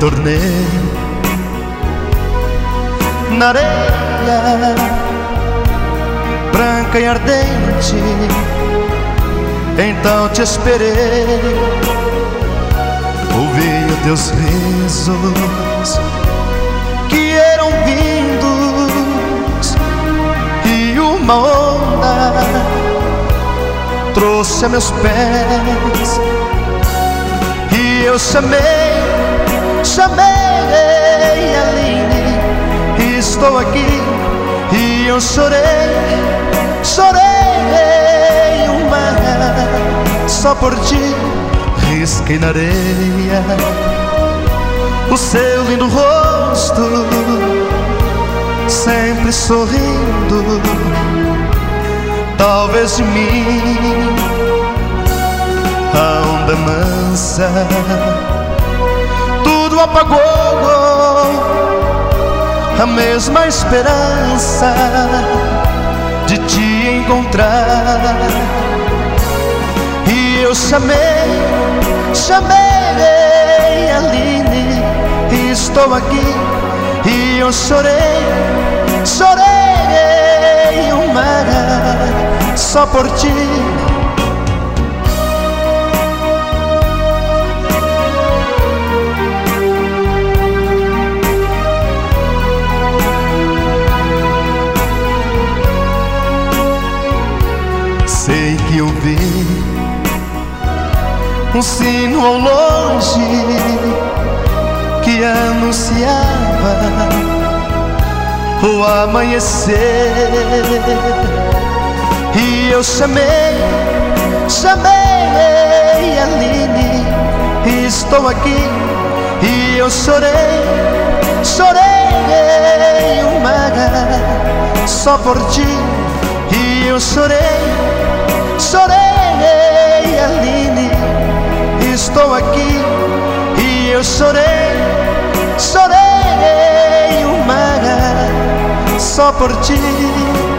tornei na areia branca e ardente. Então te esperei, ouvi teus risos que eram vindos, e uma onda trouxe a meus pés, e eu chamei Aline, e estou aqui. E eu chorei o mar só por ti. Risquei na areia o seu lindo rosto, sempre sorrindo. Talvez de mim a onda mansa tudo apagou, a mesma esperança de te encontrar. E eu chamei Aline, e estou aqui. E eu chorei o mar só por ti. Sei que eu vi um sino ao longe que anunciava o amanhecer. E eu chamei Aline, e estou aqui. E eu chorei o mar só por ti. E eu chorei Aline, estou aqui. E eu chorei o mar só por ti.